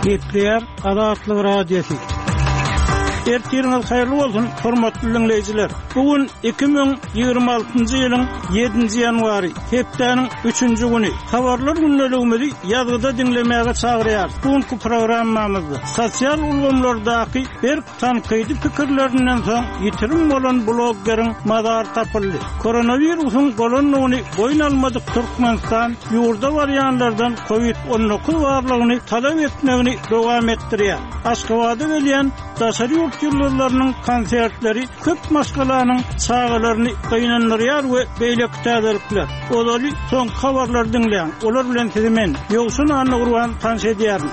Getleyer Azatlyk Radiosu. Ertiriniz hayırlı olsun, hormatly dinleyijiler. Bugün 2026-njy ýylyň 7-nji ýanwary, hepdeniň 3-nji güni. Habarlar günneligimizi ýazgyda dinlemäge çagyrýar. Bugünkü programmamyzda sosial ulgamlardaky bir tankydy pikirlerinden soň ýitirim bolan bloggeriň madar tapyldy. Koronawirusyň bolanyny boyun almadyk Türkmenistan ýurda barýanlardan COVID-19 barlygyny talap etmegini dowam etdirýär. Aşgabatda welýän daşary yurtlarynyň konsertleri köp maşgalanyň çağalaryny gynandyrýar we beýle kütäderler. Olary soň habarlar dinleýän. Olar bilen sizimen ýogşun anly gurban tanş edýär.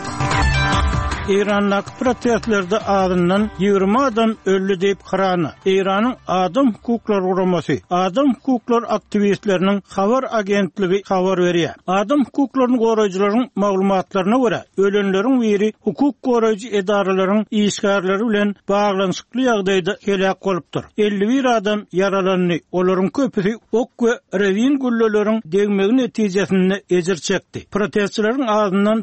İranlyk protestlerde adından 20 adam öldü diýip garany. İranyň Adam hukukları guramasy, Adam hukukları aktivistleriniň habar agentligi habar berýär. Adam hukuklaryny goraýjylaryň maglumatlaryna görä, ölenleriň biri hukuk goraýjy edaralaryň işgärleri bilen baglanyşykly ýagdaýda helak bolupdyr. 51 adam yaralandy. Olaryň köpüsi ok we rewin gülleleriň degmegi netijesinde ejir çekdi. Protestçilerin adından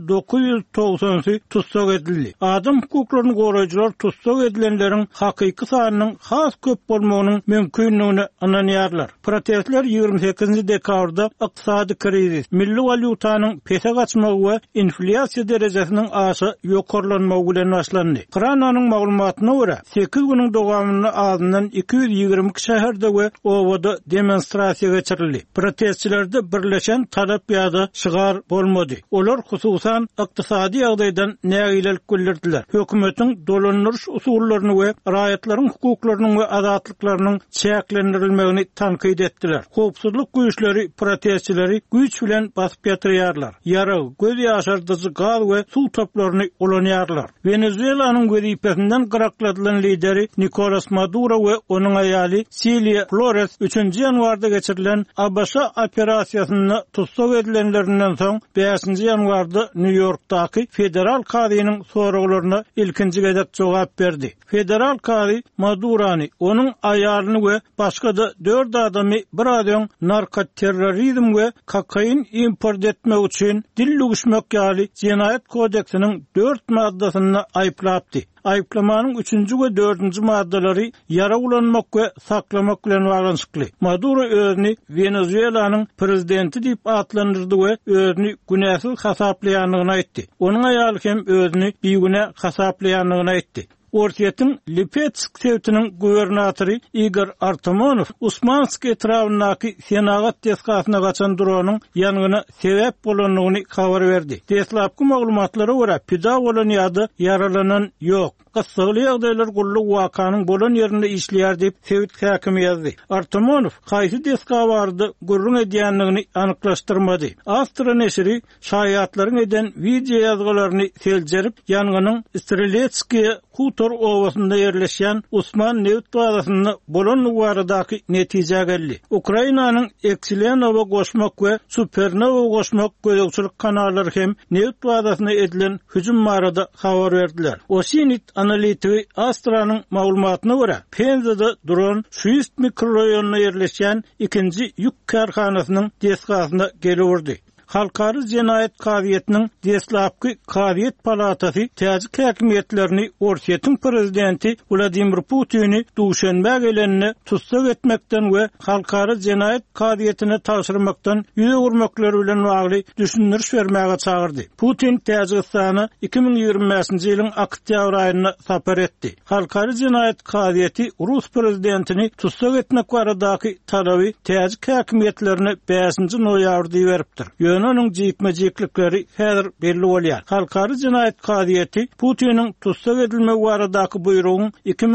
990-sy tutsak edildi. Adam hukuklaryny goraýjylar tutsak edilenleriň hakyky sanynyň has köp bolmagynyň mümkinligini ananýarlar. Protestler 28 dekabrda ykdysady krizis, milli valyutanyň pese gaçmagy we inflasiýa derejesiniň aşy ýokarlanmagy bilen başlandy. Krananyň maglumatyna görä, 8 güniň dowamyny adından 220 şäherde we owada demonstrasiýa geçirildi. Protestçilerde birleşen talap ýa-da şygar bolmady. Olar hususan ykdysady ýagdaýdan nägilelik bildirdiler. Hökümetiň dolandyryş usullaryny we raýatlaryň hukuklarynyň we azatlyklarynyň çäklendirilmegini tankyd etdiler. Howpsuzlyk güýçleri protestçileri güýç bilen basyp ýatyrýarlar. Ýara, göz ýaşardyjy gaz we suw toplaryny ulanýarlar. Venezuelanyň gözipesinden garakladylan lideri Nicolas Maduro we onuň aýaly Cilia Flores 3-nji ýanwarda geçirilen Abaşa operasiýasyny tutsak edilenlerinden soň 5-nji ýanwarda New Yorkdaky federal kadynyň soraglaryna ilkinji gezek jogap berdi. Federal kady Madurany, onuň aýalyny we başga da 4 adamy bir adam narkoterrorizm we kokain import etmek üçin dil uguşmak ýaly Jinayet kodeksiniň 4 maddasyny aýplapdy. Aýplamanyň 3-nji we 4-nji maddalary ýara ulanmak we saklamak bilen baglanyşykly. Maduro özüni Venezuelanyň prezidenti diýip atlandyrdy we özüni günäsiz hasaplaýanlygyny aýtdy. Onuň aýaly hem özüni biýgüne hasaplaýanlygyny aýtdy. Ortiýetiň Lipetsk sewtiniň gubernatory Igor Artamonov Usmansk etrawynaky senagat deskasyna gaçan dronyň ýanygyna sebäp bolanlygyny habar berdi. Deslapky maglumatlara görä, pida bolan ýa-da yaralanan ýok. Gysgaly ýagdaýlar gulluk wakanyň bolan ýerinde işleýär diýip Sewit häkimi ýazdy. Artamonov haýsy deska bardy gurrun edýänligini anyklaşdyrmady. Astra neşri şaýatlaryň eden video ýazgalaryny seljerip ýanygynyň Streletsky Hutor owasynda ýerleşýän Usman Neft bazasyny bolan uwaradaky netije geldi. Ukrainanyň Eksilenowa goşmak we Supernowa goşmak gözegçilik kanallary hem neft bazasyna edilen hüjüm barada habar berdiler. Osinit analitiki Astranyň maglumatyna görä, Penzada dron Suist mikroraýonuna ýerleşýän 2-nji ýük karhanasynyň deskasyna gelýärdi. Halkary Jinayet Kadyýetiniň deslapky Kadyýet palatasy täze häkimetlerini Ortiýetiň prezidenti Vladimir Putin'i duşanma gelenini tutsak etmekden we Halkary Jinayet Kadyýetine taşyrmakdan ýüze gurmaklar bilen bagly düşündiriş bermäge çagyrdy. Putin Täjikistany 2025-nji ýylyň oktýabr aýyna sapar etdi. Halkary Jinayet Kadyýeti Rus prezidentini tutsak etmek baradaky talaby täze häkimetlerine 5-nji noýabrda beripdir. Ýöneňiň jypmajyklikleri häzir belli bolýar. Halkary Jinayet Kadyýeti Putiniň tutsak edilmegi baradaky buýrugyny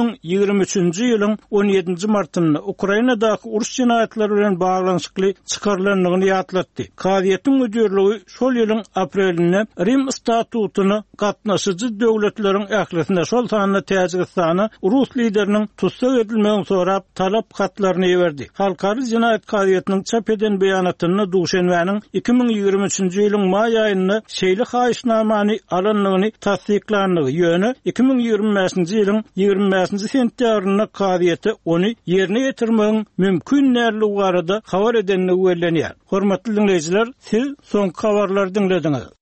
2023-nji ýylyň 17-nji martynda Ukrainadaky uruş jinayetleri bilen baglanyşykly çykarlanlygyny ýatlatdy. Kadyýetiň müdürligi şol ýylyň aprelinde Rim statutyny gatnaşyjy döwletleriň ählisinde şol sanyna Täjikistany Rus lideriniň tutsak edilmegini sorap talap hatlaryny berdi. Halkary Jinayet Kadyýetiniň çap eden beýanatyny duşanmanyň 2023-nji ýylyň may aýynda şeýle haýyşnamany alanlygyny tasdiklandygy ýöne 2025-nji ýylyň 25-nji sentýabryna Kadyýeti ony ýerine ýetirmegiň mümkin näçe barada habar edenligi bellenýär. Hormatly dinleýijiler, siz soňky habarlary dinlediňiz.